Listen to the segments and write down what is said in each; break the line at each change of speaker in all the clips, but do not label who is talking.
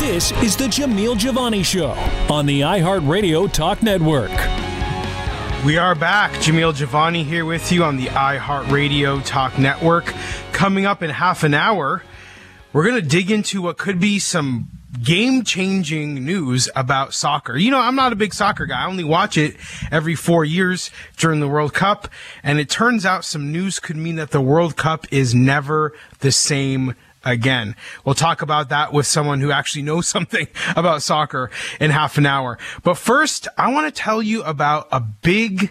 This is the Jamil Giovanni Show on the iHeartRadio Talk Network.
We are back. Jamil Giovanni here with you on the iHeartRadio Talk Network. Coming up in half an hour, we're going to dig into what could be some game-changing news about soccer. You know, I'm not a big soccer guy. I only watch it every 4 years during the World Cup. And it turns out some news could mean that the World Cup is never the same again. We'll talk about that with someone who actually knows something about soccer in half an hour. But first, I want to tell you about a big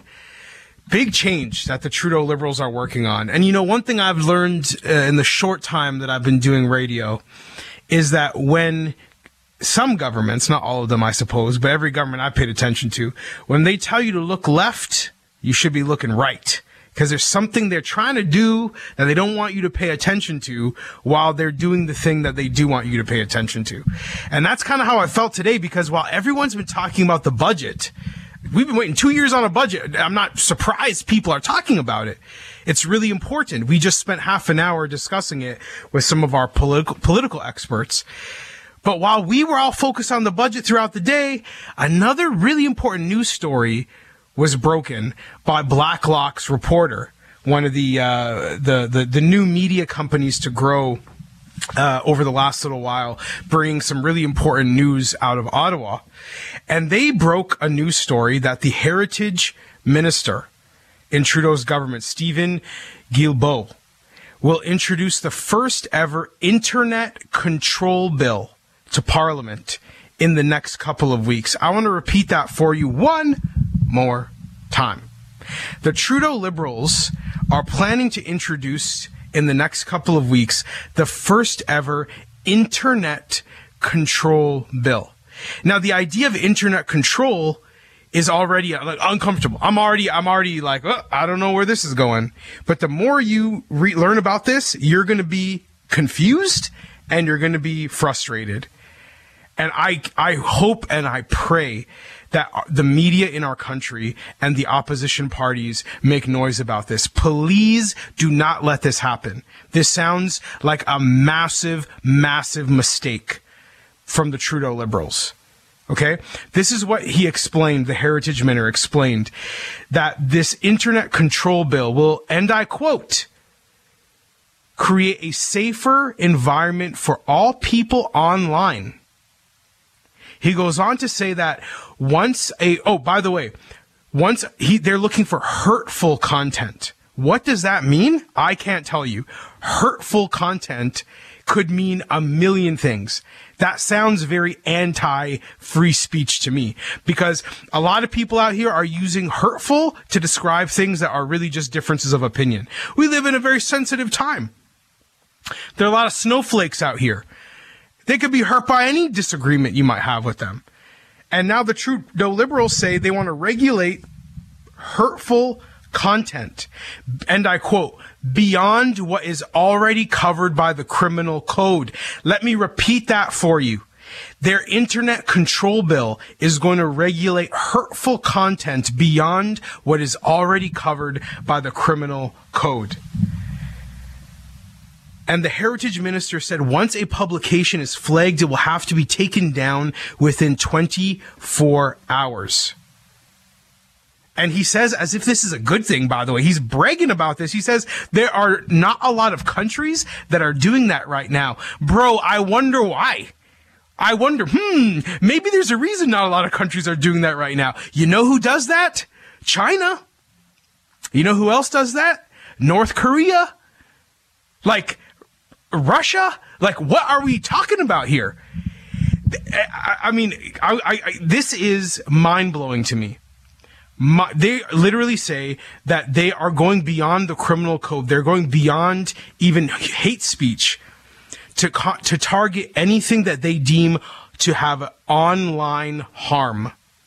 change that the Trudeau Liberals are working on. And you know, one thing I've learned in the short time that I've been doing radio is that when some governments, not all of them, I suppose, but every government I've paid attention to, when they tell you to look left, you should be looking right. Because there's something they're trying to do that they don't want you to pay attention to while they're doing the thing that they do want you to pay attention to. And that's kind of how I felt today, because while everyone's been talking about the budget, we've been waiting 2 years on a budget. I'm not surprised people are talking about it. It's really important. We just spent half an hour discussing it with some of our political experts. But while we were all focused on the budget throughout the day, another really important news story was broken by Blacklock's reporter, one of the new media companies to grow over the last little while, bringing some really important news out of Ottawa. And they broke a news story that the Heritage Minister in Trudeau's government, Stephen Guilbeault, will introduce the first ever internet control bill to Parliament in the next couple of weeks. I want to repeat that for you one more time. The Trudeau Liberals are planning to introduce in the next couple of weeks the first ever internet control bill. Now, the idea of internet control is already like uncomfortable. I'm already like, oh, I don't know where this is going. But the more you learn about this, you're going to be confused and you're going to be frustrated. And I hope and I pray that the media in our country and the opposition parties make noise about this. Please do not let this happen. This sounds like a massive, massive mistake from the Trudeau Liberals. Okay? This is what he explained, the Heritage Minister explained, that this internet control bill will, and I quote, create a safer environment for all people online. He goes on to say that they're looking for hurtful content. What does that mean? I can't tell you. Hurtful content could mean a million things. That sounds very anti-free speech to me, because a lot of people out here are using hurtful to describe things that are really just differences of opinion. We live in a very sensitive time. There are a lot of snowflakes out here. They could be hurt by any disagreement you might have with them. And now the Trudeau Liberals say they want to regulate hurtful content, and I quote, beyond what is already covered by the criminal code. Let me repeat that for you. Their internet control bill is going to regulate hurtful content beyond what is already covered by the criminal code. And the Heritage Minister said once a publication is flagged, it will have to be taken down within 24 hours. And he says, as if this is a good thing, by the way, he's bragging about this. He says there are not a lot of countries that are doing that right now. Bro, I wonder why. I wonder, maybe there's a reason not a lot of countries are doing that right now. You know who does that? China. You know who else does that? North Korea. Like, Russia? Like, what are we talking about here? I mean, this is mind-blowing to me. They literally say that they are going beyond the criminal code. They're going beyond even hate speech to target anything that they deem to have online harm.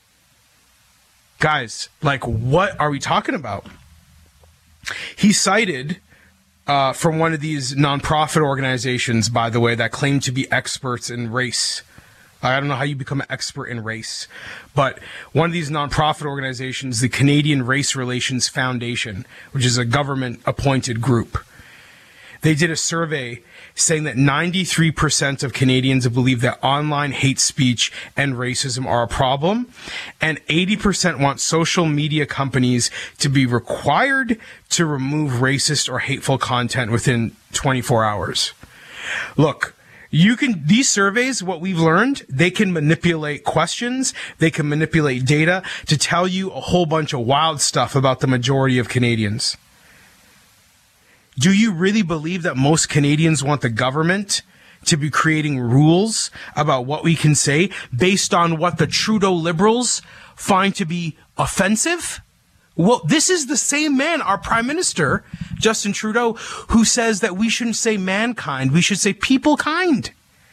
Guys, like, what are we talking about? He cited from one of these nonprofit organizations, by the way, that claim to be experts in race. I don't know how you become an expert in race, but one of these nonprofit organizations, the Canadian Race Relations Foundation, which is a government-appointed group, They did a survey saying that 93% of Canadians believe that online hate speech and racism are a problem, and 80% want social media companies to be required to remove racist or hateful content within 24 hours. Look, these surveys, what we've learned, they can manipulate questions, they can manipulate data to tell you a whole bunch of wild stuff about the majority of Canadians. Do you really believe that most Canadians want the government to be creating rules about what we can say based on what the Trudeau Liberals find to be offensive? Well, this is the same man, our Prime Minister, Justin Trudeau, who says that we shouldn't say mankind, we should say people kind.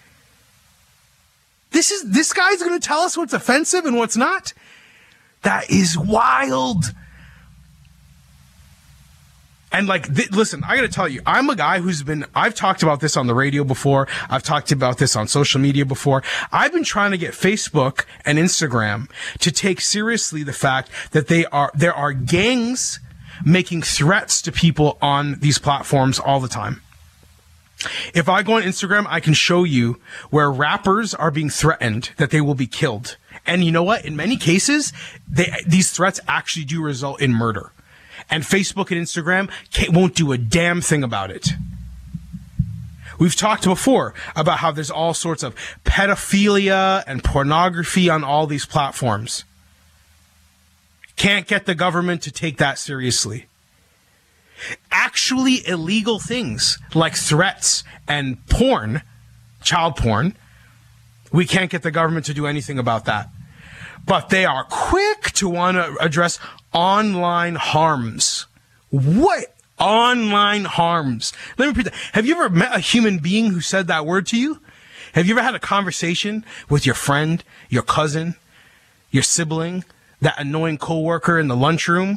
This guy's going to tell us what's offensive and what's not? That is wild. And listen, I got to tell you, I'm a guy I've talked about this on the radio before. I've talked about this on social media before. I've been trying to get Facebook and Instagram to take seriously the fact that there are gangs making threats to people on these platforms all the time. If I go on Instagram, I can show you where rappers are being threatened that they will be killed. And you know what? In many cases, these threats actually do result in murder. And Facebook and Instagram won't do a damn thing about it. We've talked before about how there's all sorts of pedophilia and pornography on all these platforms. Can't get the government to take that seriously. Actually illegal things like threats and porn, child porn, we can't get the government to do anything about that. But they are quick to want to address online harms. What? Online harms. Let me repeat that. Have you ever met a human being who said that word to you? Have you ever had a conversation with your friend, your cousin, your sibling, that annoying coworker in the lunchroom,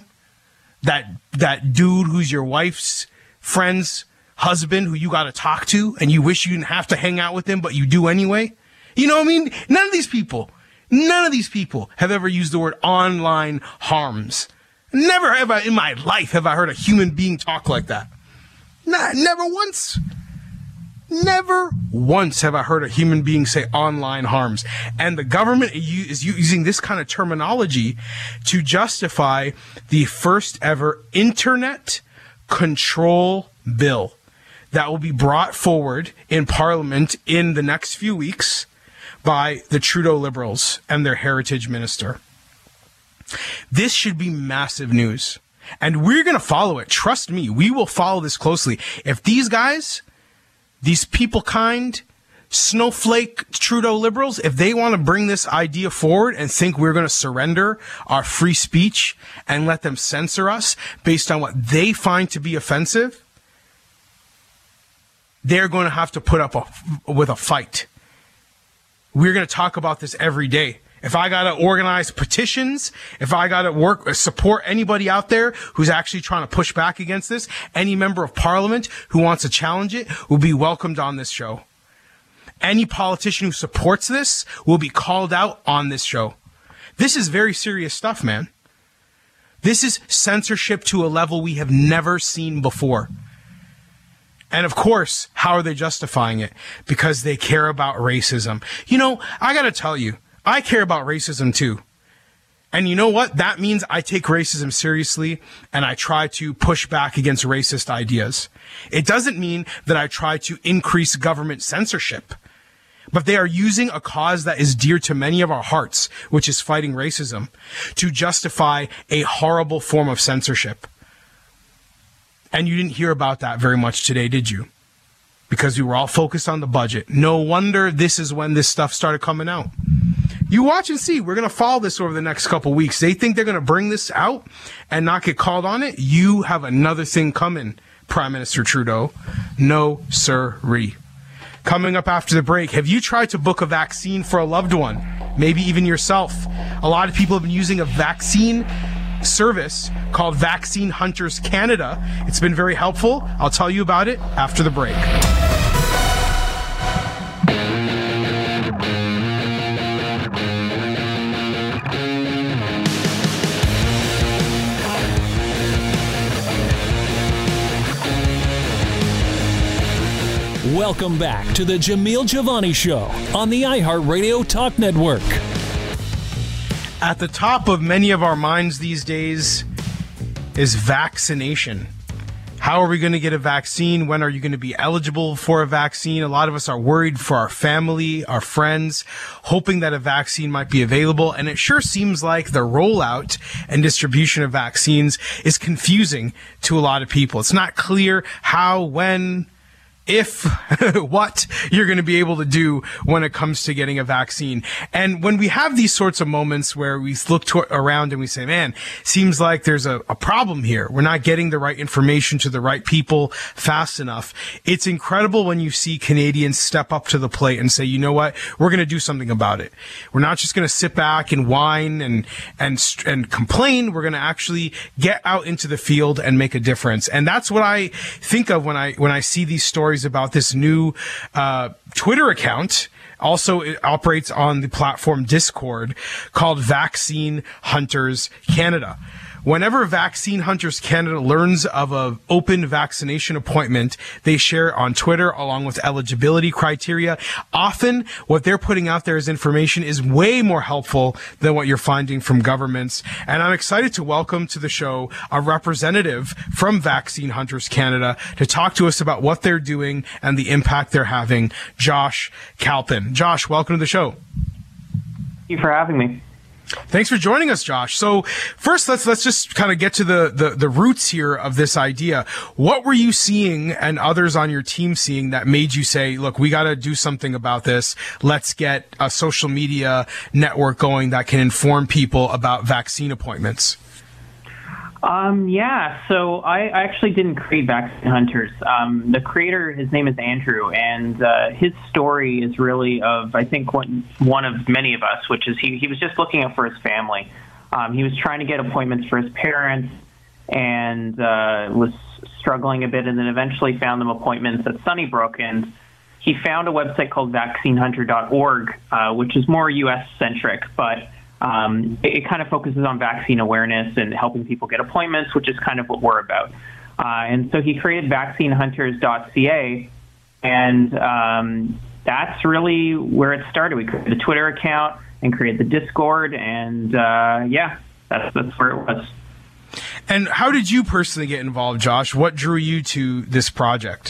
that dude who's your wife's friend's husband who you got to talk to and you wish you didn't have to hang out with him, but you do anyway? You know what I mean? None of these people have ever used the word online harms. Never in my life have I heard a human being talk like that. Never once. Never once have I heard a human being say online harms. And the government is using this kind of terminology to justify the first ever internet control bill that will be brought forward in Parliament in the next few weeks by the Trudeau Liberals and their heritage minister. This should be massive news. And we're going to follow it. Trust me, we will follow this closely. If these guys, these people kind, snowflake Trudeau Liberals, if they want to bring this idea forward and think we're going to surrender our free speech and let them censor us based on what they find to be offensive, they're going to have to put up with a fight. We're going to talk about this every day. If I got to organize petitions, if I got to support anybody out there who's actually trying to push back against this, any member of parliament who wants to challenge it will be welcomed on this show. Any politician who supports this will be called out on this show. This is very serious stuff, man. This is censorship to a level we have never seen before. And of course, how are they justifying it? Because they care about racism. You know, I got to tell you, I care about racism too. And you know what? That means I take racism seriously and I try to push back against racist ideas. It doesn't mean that I try to increase government censorship. But they are using a cause that is dear to many of our hearts, which is fighting racism, to justify a horrible form of censorship. And you didn't hear about that very much today, did you? Because we were all focused on the budget. No wonder this is when this stuff started coming out. You watch and see. We're going to follow this over the next couple weeks. They think they're going to bring this out and not get called on it. You have another thing coming, Prime Minister Trudeau. No, sirree. Coming up after the break, have you tried to book a vaccine for a loved one? Maybe even yourself. A lot of people have been using a vaccine service called Vaccine Hunters Canada. It's been very helpful. I'll tell you about it after the break.
Welcome back to the Jamil Jivani Show on the iHeartRadio Talk Network.
At the top of many of our minds these days is vaccination. How are we going to get a vaccine? When are you going to be eligible for a vaccine? A lot of us are worried for our family, our friends, hoping that a vaccine might be available. And it sure seems like the rollout and distribution of vaccines is confusing to a lot of people. It's not clear how, when, if, what you're going to be able to do when it comes to getting a vaccine. And when we have these sorts of moments where we look around and we say, man, seems like there's a problem here. We're not getting the right information to the right people fast enough. It's incredible when you see Canadians step up to the plate and say, you know what, we're going to do something about it. We're not just going to sit back and whine and complain. We're going to actually get out into the field and make a difference. And that's what I think of when I see these stories about this new Twitter account. Also, it operates on the platform Discord, called Vaccine Hunters Canada. Whenever Vaccine Hunters Canada learns of an open vaccination appointment, they share on Twitter along with eligibility criteria. Often what they're putting out there as information is way more helpful than what you're finding from governments. And I'm excited to welcome to the show a representative from Vaccine Hunters Canada to talk to us about what they're doing and the impact they're having. Josh Kalpin. Josh, welcome to the show.
Thank you for having me.
Thanks for joining us, Josh. So first, let's just kind of get to the roots here of this idea. What were you seeing and others on your team seeing that made you say, look, we got to do something about this. Let's get a social media network going that can inform people about vaccine appointments?
So I actually didn't create Vaccine Hunters. The creator, his name is Andrew, and his story is really of, I think, one of many of us, which is he was just looking out for his family. He was trying to get appointments for his parents and was struggling a bit, and then eventually found them appointments at Sunnybrook. And he found a website called vaccinehunter.org, which is more U.S.-centric, but it kind of focuses on vaccine awareness and helping people get appointments, which is kind of what we're about. And so he created vaccinehunters.ca, and that's really where it started. We created a Twitter account and created the Discord, and that's where it was.
And how did you personally get involved, Josh? What drew you to this project?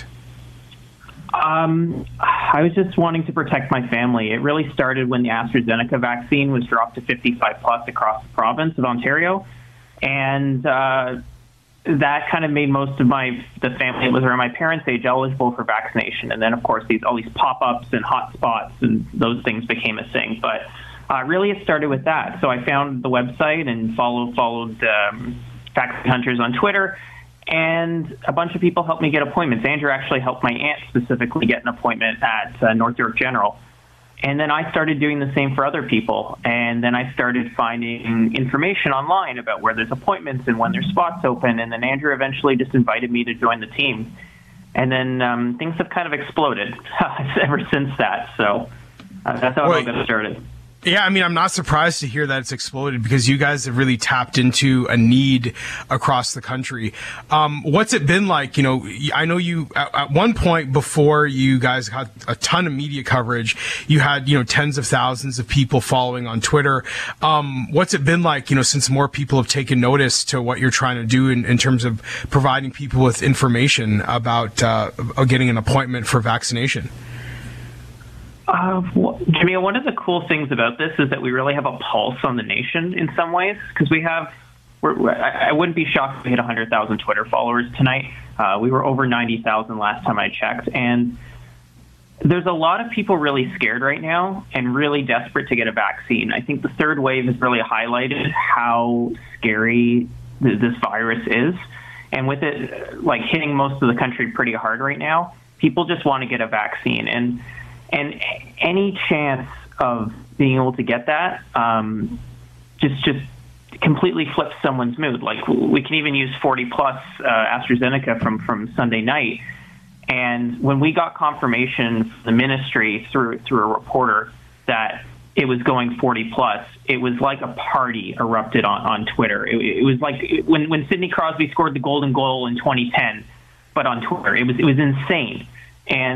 I was just wanting to protect my family. It really started when the AstraZeneca vaccine was dropped to 55 plus across the province of Ontario. And that kind of made most of the family that was around my parents' age eligible for vaccination. And then, of course, all these pop-ups and hotspots and those things became a thing. But really it started with that. So I found the website and followed Vaccine Hunters on Twitter. And a bunch of people helped me get appointments. Andrew actually helped my aunt specifically get an appointment at North York General. And then I started doing the same for other people. And then I started finding information online about where there's appointments and when there's spots open. And then Andrew eventually just invited me to join the team. And then things have kind of exploded ever since that. So that's how it all got started.
Yeah, I mean, I'm not surprised to hear that it's exploded because you guys have really tapped into a need across the country. What's it been like? You know, I know you at one point before you guys got a ton of media coverage, you had, tens of thousands of people following on Twitter. What's it been like, since more people have taken notice to what you're trying to do in terms of providing people with information about getting an appointment for vaccination?
Jamil, one of the cool things about this is that we really have a pulse on the nation in some ways, because I wouldn't be shocked if we hit 100,000 Twitter followers tonight. We were over 90,000 last time I checked. And there's a lot of people really scared right now and really desperate to get a vaccine. I think the third wave has really highlighted how scary this virus is. And with it hitting most of the country pretty hard right now, people just want to get a vaccine. And any chance of being able to get that just completely flips someone's mood. Like, we can even use 40 plus AstraZeneca from Sunday night. And when we got confirmation from the ministry through a reporter that it was going 40 plus, it was like a party erupted on Twitter. It was like when Sidney Crosby scored the golden goal in 2010, but on Twitter. It was insane. And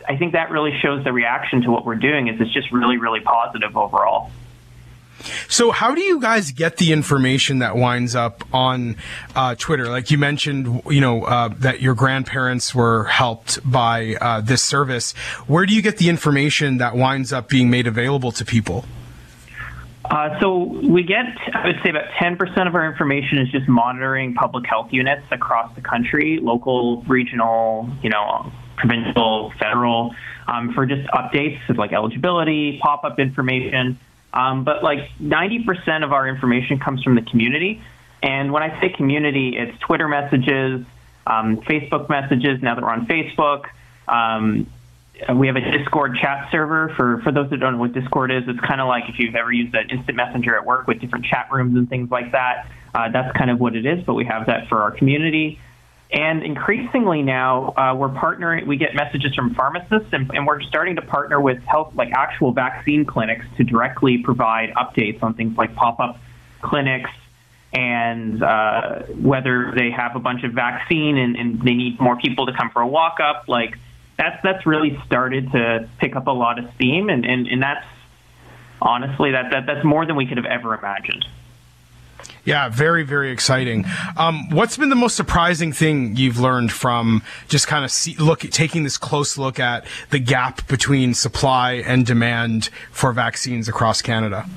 I think that really shows the reaction to what we're doing is it's just really, really positive overall.
So how do you guys get the information that winds up on Twitter? Like you mentioned, that your grandparents were helped by this service. Where do you get the information that winds up being made available to people?
So we get, I would say about 10% of our information is just monitoring public health units across the country, local, regional, provincial, federal, for just updates of like eligibility, pop-up information. But like 90% of our information comes from the community. And when I say community, it's Twitter messages, Facebook messages, now that we're on Facebook. We have a Discord chat server. For those that don't know what Discord is, it's kind of like if you've ever used an instant messenger at work with different chat rooms and things like that. That's kind of what it is, but we have that for our community. And increasingly now, we're partnering. We get messages from pharmacists, and we're starting to partner with actual vaccine clinics to directly provide updates on things like pop-up clinics and whether they have a bunch of vaccine and they need more people to come for a walk-up. Like that's really started to pick up a lot of steam, and that's honestly that's more than we could have ever imagined.
Yeah, very, very exciting. What's been the most surprising thing you've learned from just kind of taking this close look at the gap between supply and demand for vaccines across Canada?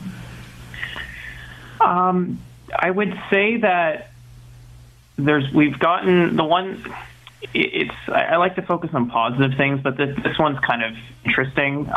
I would say that we've gotten the one. I like to focus on positive things, but this one's kind of interesting.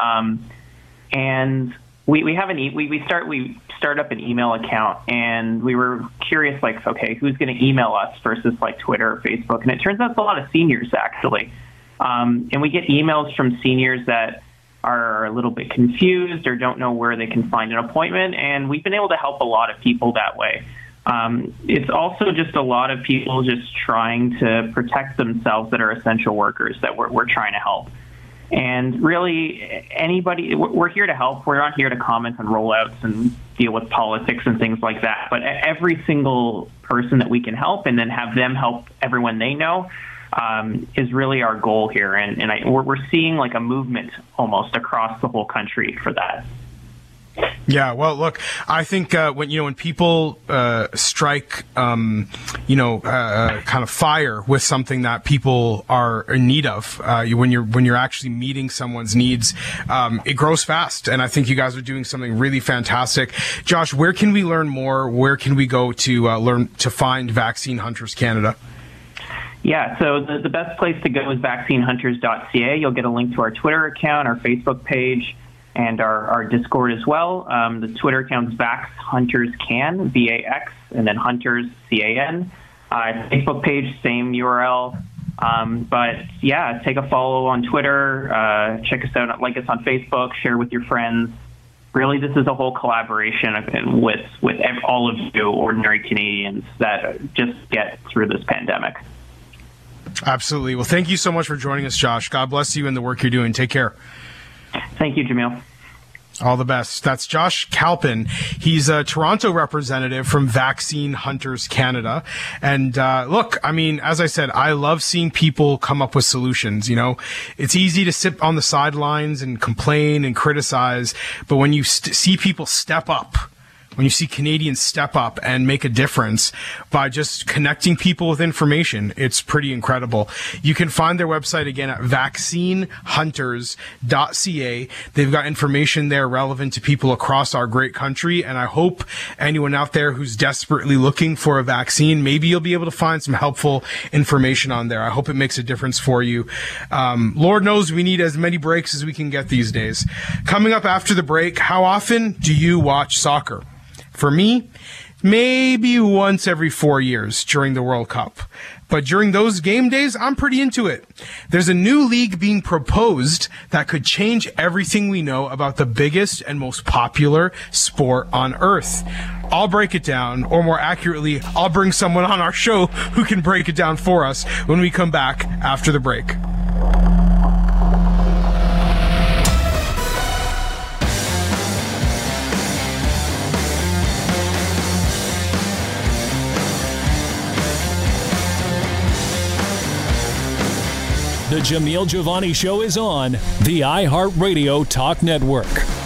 And we have we start up an email account, and we were curious, like, okay, who's going to email us versus like Twitter or Facebook? And it turns out it's a lot of seniors actually. And we get emails from seniors that are a little bit confused or don't know where they can find an appointment, and we've been able to help a lot of people that way. It's also just a lot of people just trying to protect themselves that are essential workers that we're trying to help. And really, anybody, we're here to help. We're not here to comment on rollouts and deal with politics and things like that. But every single person that we can help and then have them help everyone they know is really our goal here. And we're seeing like a movement almost across the whole country for that.
Yeah, well, look, I think when people strike, kind of fire with something that people are in need of, when you're actually meeting someone's needs, it grows fast. And I think you guys are doing something really fantastic. Josh, where can we learn more? Where can we go to learn to find Vaccine Hunters Canada?
Yeah, so the best place to go is vaccinehunters.ca. You'll get a link to our Twitter account, our Facebook page, and our Discord as well. The Twitter account's VaxHuntersCan, VAX, and then Hunters, CAN. Facebook page, same URL. But yeah, take a follow on Twitter, check us out, like us on Facebook, share with your friends. Really, this is a whole collaboration with all of you ordinary Canadians that just get through this pandemic.
Absolutely. Well, thank you so much for joining us, Josh. God bless you and the work you're doing. Take care.
Thank you, Jamil.
All the best. That's Josh Kalpin. He's a Toronto representative from Vaccine Hunters Canada. And look, I mean, as I said, I love seeing people come up with solutions. It's easy to sit on the sidelines and complain and criticize, but when you see people step up, when you see Canadians step up and make a difference by just connecting people with information, it's pretty incredible. You can find their website again at vaccinehunters.ca. They've got information there relevant to people across our great country, and I hope anyone out there who's desperately looking for a vaccine, maybe you'll be able to find some helpful information on there. I hope it makes a difference for you. Lord knows we need as many breaks as we can get these days. Coming up after the break, how often do you watch soccer? For me, maybe once every 4 years during the World Cup. But during those game days, I'm pretty into it. There's a new league being proposed that could change everything we know about the biggest and most popular sport on earth. I'll break it down, or more accurately, I'll bring someone on our show who can break it down for us when we come back after the break.
The Jamil Giovanni Show is on the iHeartRadio Talk Network.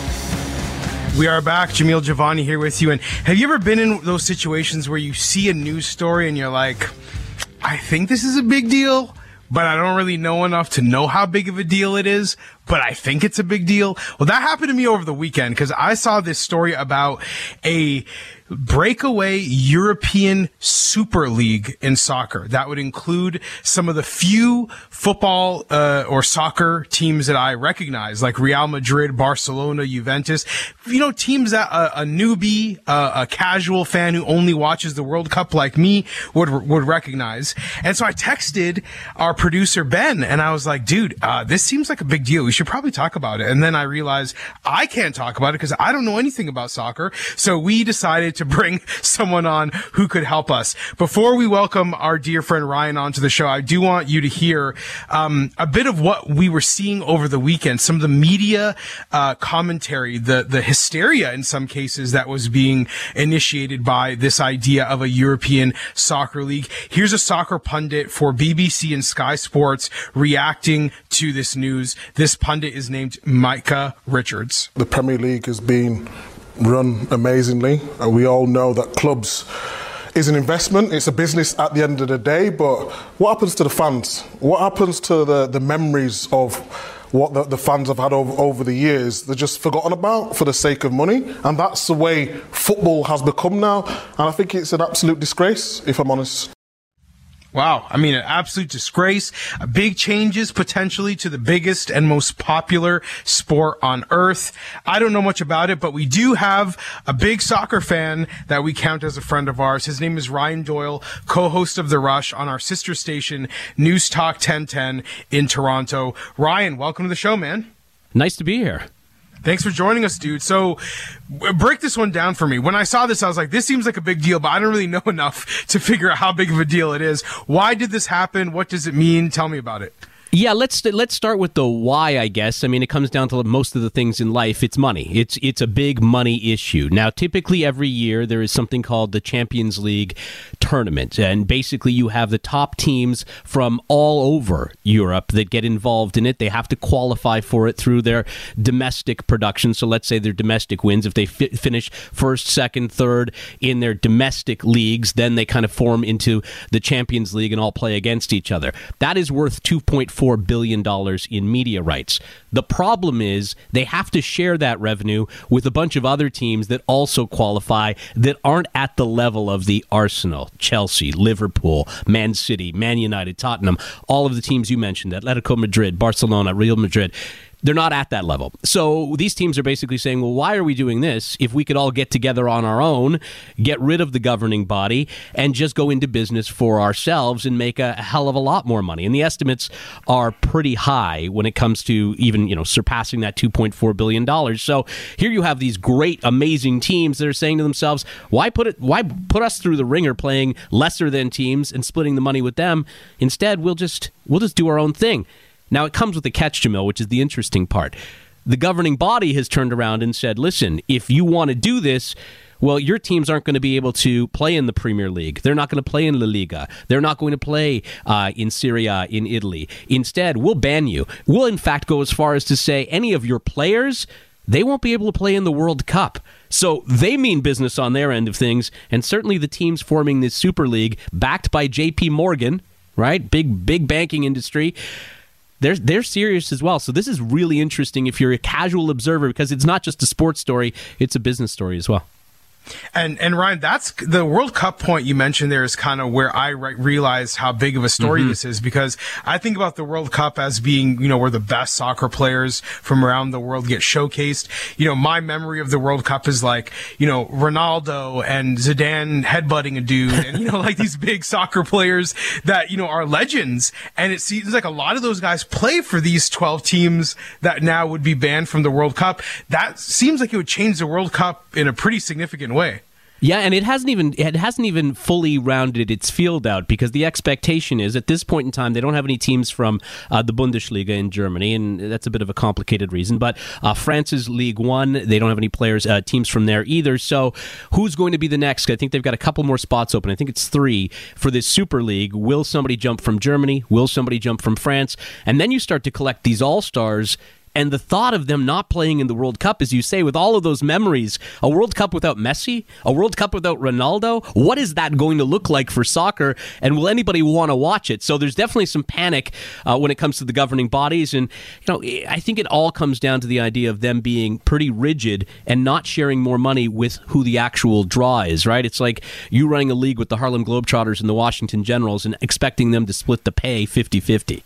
We are back. Jamil Giovanni here with you. And have you ever been in those situations where you see a news story and you're like, I think this is a big deal, but I don't really know enough to know how big of a deal it is, but I think it's a big deal? Well, that happened to me over the weekend because I saw this story about a breakaway European Super League in soccer. That would include some of the few football or soccer teams that I recognize, like Real Madrid, Barcelona, Juventus. You know, teams that a newbie, a casual fan who only watches the World Cup like me would recognize. And so I texted our producer, Ben, and I was like, dude, this seems like a big deal. We should probably talk about it. And then I realized I can't talk about it because I don't know anything about soccer. So we decided to bring someone on who could help us. Before we welcome our dear friend Ryan onto the show, I do want you to hear a bit of what we were seeing over the weekend, some of the media commentary, the hysteria in some cases that was being initiated by this idea of a European soccer league. Here's a soccer pundit for BBC and Sky Sports reacting to this news. This pundit is named Micah Richards.
The Premier League has been run amazingly. We all know that clubs is an investment, it's a business at the end of the day, but what happens to the fans? What happens to the memories of what the fans have had over the years? They're just forgotten about for the sake of money, and that's the way football has become now, and I think it's an absolute disgrace, if I'm honest.
Wow. I mean, an absolute disgrace. Big changes potentially to the biggest and most popular sport on earth. I don't know much about it, but we do have a big soccer fan that we count as a friend of ours. His name is Ryan Doyle, co-host of The Rush on our sister station, News Talk 1010 in Toronto. Ryan, welcome to the show, man.
Nice to be here.
Thanks for joining us, dude. So break this one down for me. When I saw this, I was like, this seems like a big deal, but I don't really know enough to figure out how big of a deal it is. Why did this happen? What does it mean? Tell me about it.
Yeah, let's start with the why, I guess. I mean, it comes down to most of the things in life. It's money. It's a big money issue. Now, typically every year there is something called the Champions League tournament, and basically you have the top teams from all over Europe that get involved in it. They have to qualify for it through their domestic production. So let's say their domestic wins. If they finish first, second, third in their domestic leagues, then they kind of form into the Champions League and all play against each other. That is worth $2.4 billion in media rights. The problem is they have to share that revenue with a bunch of other teams that also qualify that aren't at the level of the Arsenal, Chelsea, Liverpool, Man City, Man United, Tottenham, all of the teams you mentioned, Atletico Madrid, Barcelona, Real Madrid. They're not at that level. So these teams are basically saying, well, why are we doing this if we could all get together on our own, get rid of the governing body, and just go into business for ourselves and make a hell of a lot more money? And the estimates are pretty high when it comes to even, surpassing that $2.4 billion. So here you have these great, amazing teams that are saying to themselves, why put us through the ringer playing lesser than teams and splitting the money with them? Instead, we'll just do our own thing. Now, it comes with a catch, Jamil, which is the interesting part. The governing body has turned around and said, listen, if you want to do this, well, your teams aren't going to be able to play in the Premier League. They're not going to play in La Liga. They're not going to play in Serie A in Italy. Instead, we'll ban you. We'll, in fact, go as far as to say any of your players, they won't be able to play in the World Cup. So they mean business on their end of things, and certainly the teams forming this Super League, backed by J.P. Morgan, right? Big banking industry. They're serious as well. So this is really interesting if you're a casual observer, because it's not just a sports story, it's a business story as well.
And Ryan, that's the World Cup point you mentioned there is kind of where I realized how big of a story this is, because I think about the World Cup as being, where the best soccer players from around the world get showcased. My memory of the World Cup is like, Ronaldo and Zidane headbutting a dude and, like these big soccer players that, are legends. And it seems like a lot of those guys play for these 12 teams that now would be banned from the World Cup. That seems like it would change the World Cup in a pretty significant way.
Yeah, and it hasn't even fully rounded its field out, because the expectation is at this point in time they don't have any teams from the Bundesliga in Germany, and that's a bit of a complicated reason. But France's Ligue 1, they don't have any teams from there either. So who's going to be the next? I think they've got a couple more spots open. I think it's 3 for this Super League. Will somebody jump from Germany? Will somebody jump from France? And then you start to collect these all-stars. And the thought of them not playing in the World Cup, as you say, with all of those memories, a World Cup without Messi, a World Cup without Ronaldo, what is that going to look like for soccer? And will anybody want to watch it? So there's definitely some panic when it comes to the governing bodies. And I think it all comes down to the idea of them being pretty rigid and not sharing more money with who the actual draw is, right? It's like you running a league with the Harlem Globetrotters and the Washington Generals and expecting them to split the pay 50-50.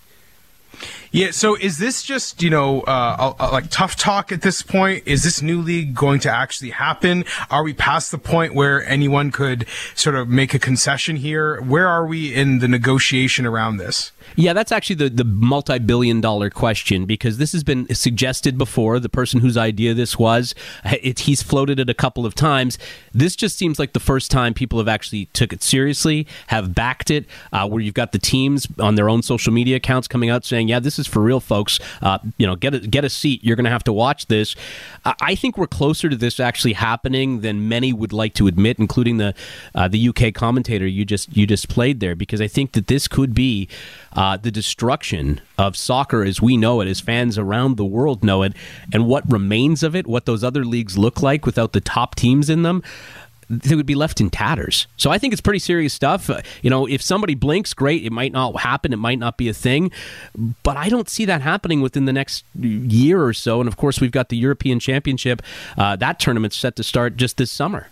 Yeah, so is this just, like tough talk at this point? Is this new league going to actually happen? Are we past the point where anyone could sort of make a concession here? Where are we in the negotiation around this?
Yeah, that's actually the multi-billion-dollar question, because this has been suggested before. The person whose idea this was, he's floated it a couple of times. This just seems like the first time people have actually took it seriously, have backed it, where you've got the teams on their own social media accounts coming out saying, yeah, this is for real, folks. Get a seat. You're going to have to watch this. I think we're closer to this actually happening than many would like to admit, including the UK commentator you just played there, because I think that this could be the destruction of soccer as we know it, as fans around the world know it, and what remains of it, what those other leagues look like without the top teams in them. They would be left in tatters. So I think it's pretty serious stuff. If somebody blinks, great. It might not happen. It might not be a thing. But I don't see that happening within the next year or so. And, of course, we've got the European Championship. That tournament's set to start just this summer.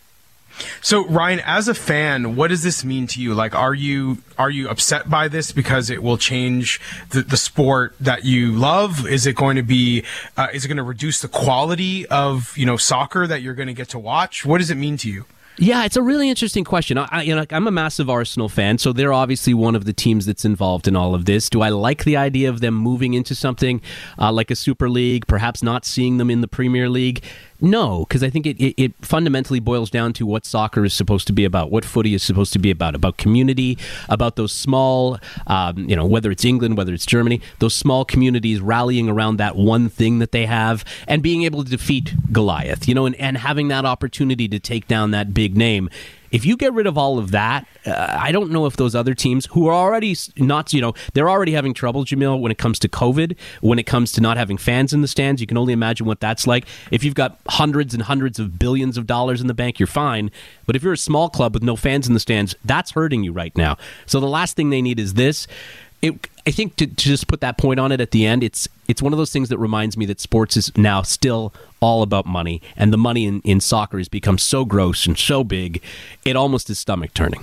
So, Ryan, as a fan, what does this mean to you? Like, are you upset by this because it will change the sport that you love? Is it going to be? Is it going to reduce the quality of soccer that you're going to get to watch? What does it mean to you?
Yeah, it's a really interesting question. I'm a massive Arsenal fan, so they're obviously one of the teams that's involved in all of this. Do I like the idea of them moving into something like a Super League, perhaps not seeing them in the Premier League? No, because I think it fundamentally boils down to what soccer is supposed to be about, what footy is supposed to be about community, about those small, whether it's England, whether it's Germany, those small communities rallying around that one thing that they have and being able to defeat Goliath, and having that opportunity to take down that big name. If you get rid of all of that, I don't know if those other teams who are already they're already having trouble, Jamil, when it comes to COVID, when it comes to not having fans in the stands. You can only imagine what that's like. If you've got hundreds and hundreds of billions of dollars in the bank, you're fine. But if you're a small club with no fans in the stands, that's hurting you right now. So the last thing they need is this. I think to just put that point on it at the end, it's one of those things that reminds me that sports is now still all about money, and the money in soccer has become so gross and so big, it almost is stomach turning.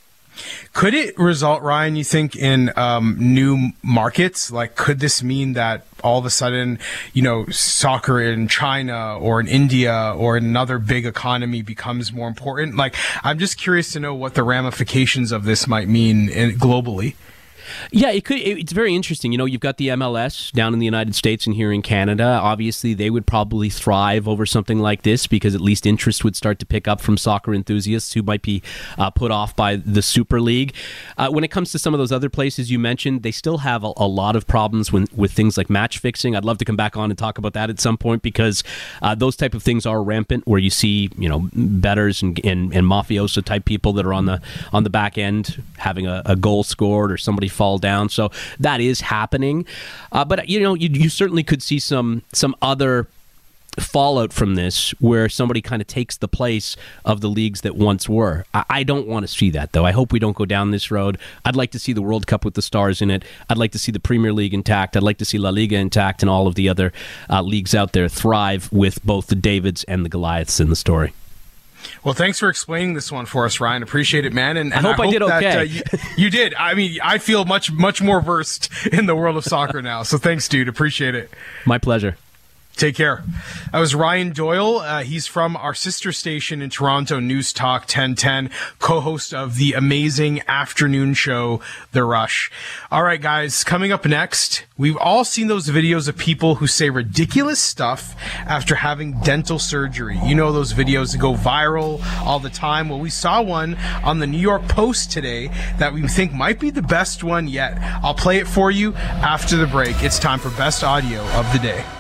Could it result, Ryan, you think, in new markets? Like, could this mean that all of a sudden, soccer in China or in India or in another big economy becomes more important? Like, I'm just curious to know what the ramifications of this might mean globally.
Yeah, it could. It's very interesting. You've got the MLS down in the United States and here in Canada. Obviously, they would probably thrive over something like this because at least interest would start to pick up from soccer enthusiasts who might be put off by the Super League. When it comes to some of those other places you mentioned, they still have a lot of problems with things like match fixing. I'd love to come back on and talk about that at some point because those type of things are rampant, where you see bettors and mafioso type people that are on the back end having a goal scored or somebody fall down. So that is happening. But you certainly could see some other fallout from this where somebody kind of takes the place of the leagues that once were. I don't want to see that, though. I hope we don't go down this road. I'd like to see the World Cup with the stars in it. I'd like to see the Premier League intact. I'd like to see La Liga intact and all of the other leagues out there thrive with both the Davids and the Goliaths in the story.
Well, thanks for explaining this one for us, Ryan. Appreciate it, man. And
I hope I did okay.
You did. I mean, I feel much more versed in the world of soccer now. So thanks, dude. Appreciate it.
My pleasure.
Take care. That was Ryan Doyle. He's from our sister station in Toronto, News Talk 1010, co-host of the amazing afternoon show, The Rush. All right, guys, coming up next, we've all seen those videos of people who say ridiculous stuff after having dental surgery. You know those videos that go viral all the time. Well, we saw one on the New York Post today that we think might be the best one yet. I'll play it for you after the break. It's time for Best Audio of the Day.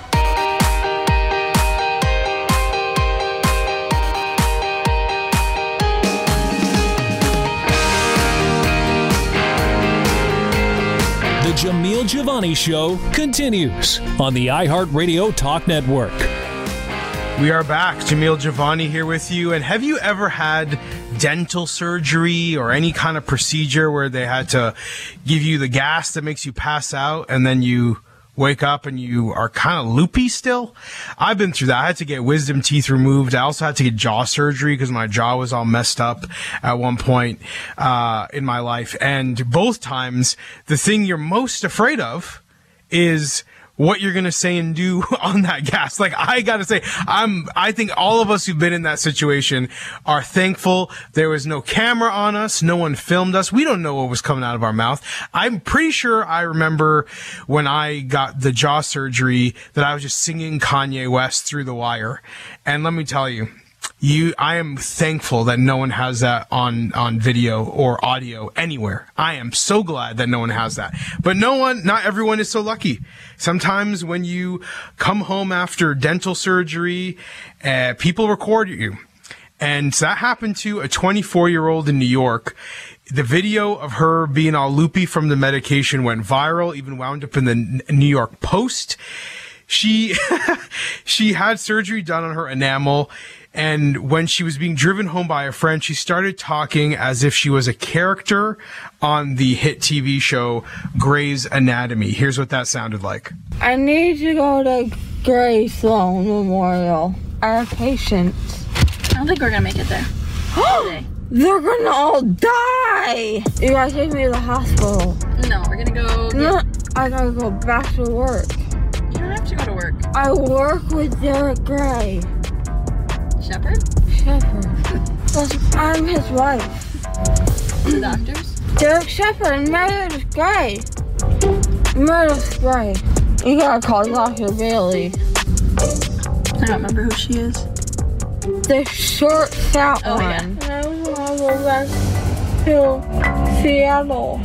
The Jamil Giovanni Show continues on the iHeartRadio Talk Network.
We are back. Jamil Giovanni here with you. And have you ever had dental surgery or any kind of procedure where they had to give you the gas that makes you pass out and then you wake up and you are kind of loopy still? I've been through that. I had to get wisdom teeth removed. I also had to get jaw surgery because my jaw was all messed up at one point in my life. And both times, the thing you're most afraid of is what you're going to say and do on that gas. Like, I got to say, I think all of us who've been in that situation are thankful there was no camera on us. No one filmed us. We don't know what was coming out of our mouth. I'm pretty sure I remember when I got the jaw surgery that I was just singing Kanye West through the wire. And let me tell you, I am thankful that no one has that on video or audio anywhere. I am so glad that no one has that. But not everyone is so lucky. Sometimes when you come home after dental surgery, people record you. And that happened to a 24-year-old in New York. The video of her being all loopy from the medication went viral, even wound up in the New York Post. She had surgery done on her enamel. And when she was being driven home by a friend, she started talking as if she was a character on the hit TV show Grey's Anatomy. Here's what that sounded like.
I need to go to Gray Sloan Memorial. I have patients.
I don't think we're going to make it there.
They're going to all die. You guys take me to the hospital.
No, we're going to go...
No, I got to go back to work.
You don't have to go to work.
I work with Derek Gray.
Shepherd?
I'm his wife.
The doctors?
Derek Shepherd and Meredith Gray. Meredith Gray. You gotta call Dr. Bailey.
I don't remember who she is.
The short, fat one.
Yeah.
And I wanna go back to Seattle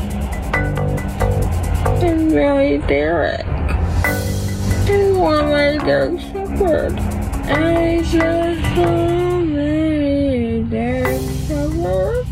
and marry Derek. I wanna marry Derek Shepherd. I just want to marry Derek Shepherd.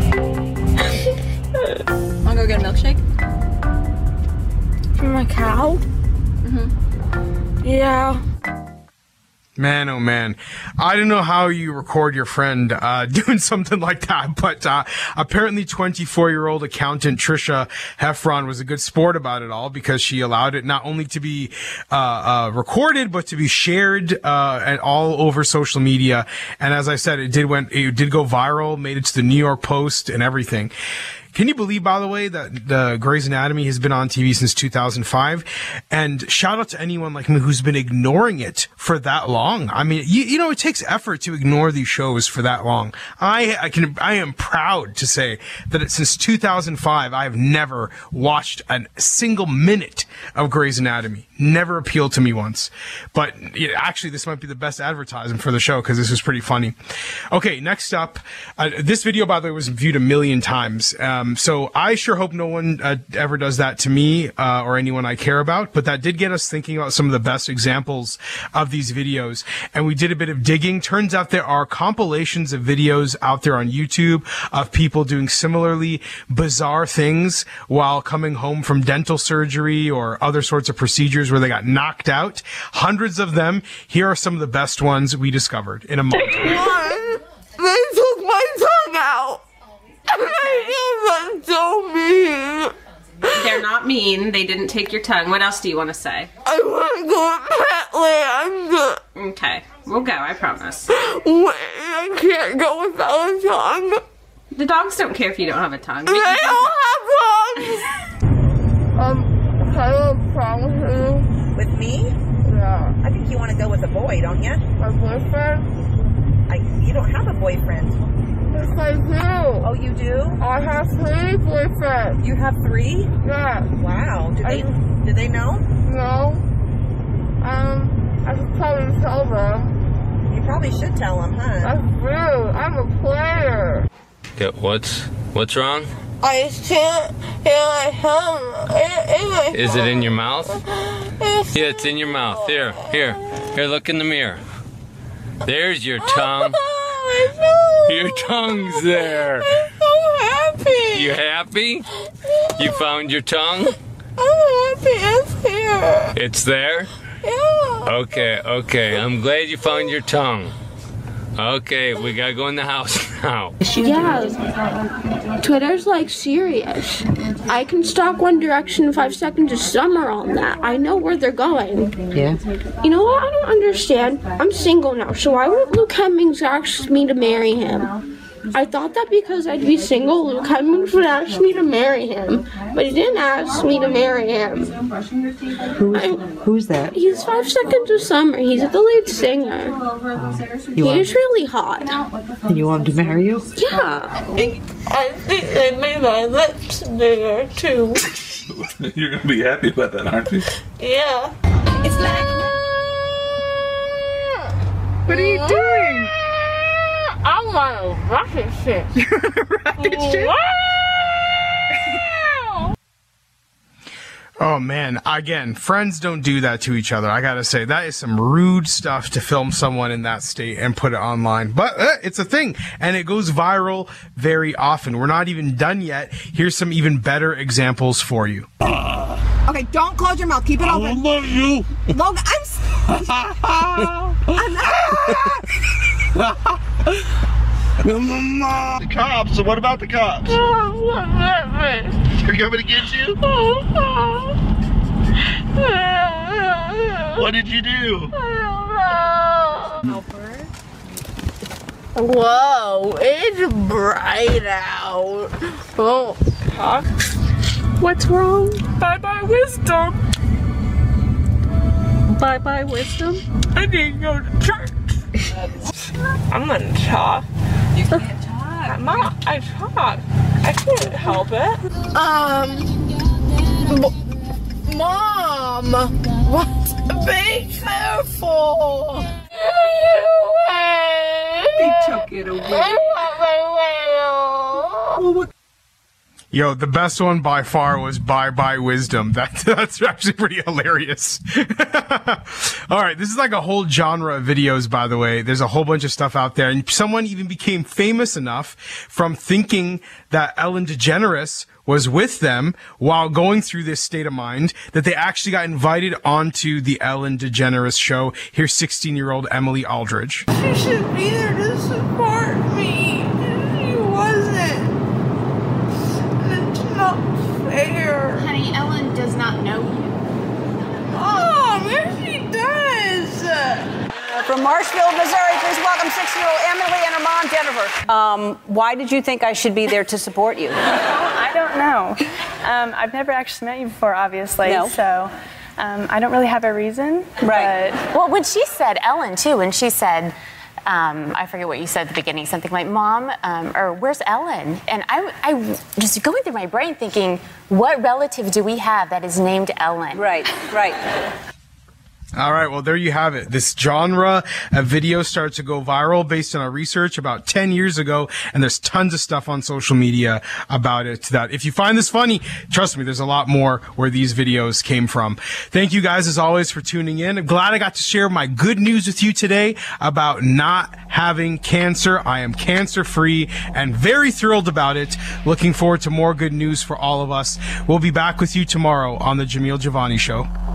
Wanna go get a milkshake?
From a cow?
Mm-hmm.
Yeah.
Man, oh man. I don't know how you record your friend doing something like that, but apparently 24-year-old accountant Trisha Heffron was a good sport about it all because she allowed it not only to be recorded, but to be shared and all over social media. And as I said, it did go viral, made it to the New York Post and everything. Can you believe, by the way, that the Grey's Anatomy has been on TV since 2005? And shout out to anyone like me who's been ignoring it for that long. I mean, you know, it takes effort to ignore these shows for that long. I am proud to say that since 2005, I have never watched a single minute of Grey's Anatomy. Never appealed to me once. But actually, this might be the best advertisement for the show because this was pretty funny. Okay, next up, this video, by the way, was viewed 1 million times. So I sure hope no one ever does that to me or anyone I care about. But that did get us thinking about some of the best examples of these videos. And we did a bit of digging. Turns out there are compilations of videos out there on YouTube of people doing similarly bizarre things while coming home from dental surgery or other sorts of procedures where they got knocked out. Hundreds of them. Here are some of the best ones we discovered in a month.
They took my tongue out. That's so mean.
They're not mean. They didn't take your tongue. What else do you want to say?
I want to go to Petland.
Okay. We'll go, I promise.
Wait, I can't go without a tongue.
The dogs don't care if you don't have a tongue.
They don't have tongues. Can I have a prom with you?
With me?
Yeah.
I think think you want to go with a boy, don't you?
My boyfriend?
You don't have a boyfriend.
Yes, I do.
Oh, you do?
I have 3 boyfriends.
You have 3?
Yeah.
Wow. Do they know?
No. I should probably tell them.
You probably should tell them, huh?
That's rude. I'm a player.
Yeah, what's wrong?
I can't hear my tongue.
Is it in your mouth? Yeah, it's in your mouth. Here, look in the mirror. There's your tongue. Your tongue's there.
I'm so happy.
You happy? You found your tongue?
I'm happy it's here.
It's there?
Yeah.
Okay. I'm glad you found your tongue. Okay, we gotta go in the house now.
Yeah, Twitter's like serious. I can stalk One Direction in 5 Seconds of Summer on that. I know where they're going.
Yeah.
You know what? I don't understand. I'm single now, so why would Luke Hemmings ask me to marry him? I thought that because I'd be single, Luke Hemmings would ask me to marry him, but he didn't ask me to marry him.
Who's that?
He's 5 Seconds of Summer. He's the lead singer. He's really hot.
And you want him to marry you?
Yeah. I think they made my lips bigger too.
You're gonna be happy about that, aren't you?
Yeah.
It's like.
What are you doing?
I'm on a rocket ship.
You're on a rocket ship?
Oh man, again, friends don't do that to each other. I gotta say, that is some rude stuff to film someone in that state and put it online. But it's a thing, and it goes viral very often. We're not even done yet. Here's some even better examples for you.
Okay, don't close your mouth. Keep it open.
I love you.
Logan,
The cops. So what about the cops? They're coming to get you? What did you do?
Whoa, it's bright out. Oh, talk.
What's wrong? Bye-bye wisdom. Bye-bye wisdom? I need to go to church. I'm gonna talk.
You can't talk.
Mom, I talk. I can't help it.
Mom, what? Be careful.
They took it away.
Yo, the best one by far was Bye Bye Wisdom. That's actually pretty hilarious. All right, this is like a whole genre of videos, by the way. There's a whole bunch of stuff out there. And someone even became famous enough from thinking that Ellen DeGeneres was with them while going through this state of mind that they actually got invited onto the Ellen DeGeneres show. Here's 16-year-old Emily Aldridge.
She should be there to support me. She wasn't. It's not fair.
Honey, Ellen does not know you.
Mom, yes she does.
From Marshfield, Missouri, please welcome 6-year-old Emily and her mom, Jennifer. Why did you think I should be there to support you?
I don't know. I've never actually met you before, obviously.
No.
So I don't really have a reason.
Right.
But
Well, when she said, Ellen, too, when she said, I forget what you said at the beginning, something like, Mom, or where's Ellen? And I just going through my brain thinking, what relative do we have that is named Ellen?
Right.
All right, well, there you have it. This genre of video started to go viral based on a research about 10 years ago, and there's tons of stuff on social media about it that if you find this funny, trust me, there's a lot more where these videos came from. Thank you guys, as always, for tuning in. I'm glad I got to share my good news with you today about not having cancer. I am cancer-free and very thrilled about it. Looking forward to more good news for all of us. We'll be back with you tomorrow on the Jamil Jivani Show.